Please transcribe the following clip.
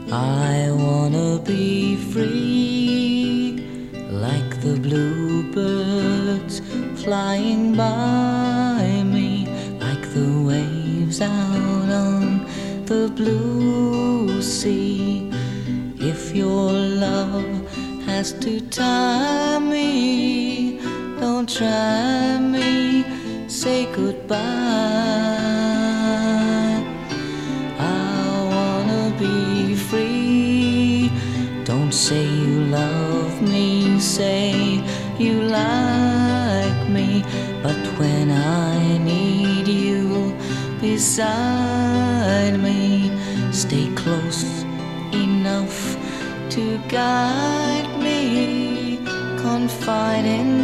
I wanna be free, like the bluebirds flying by me, like the waves out on the blue sea. If your love has to tie me, don't try me, say goodbye. I wanna be free. Don't say you love me, say you like me. But when I need you beside me, stay close enough to guide me, confide in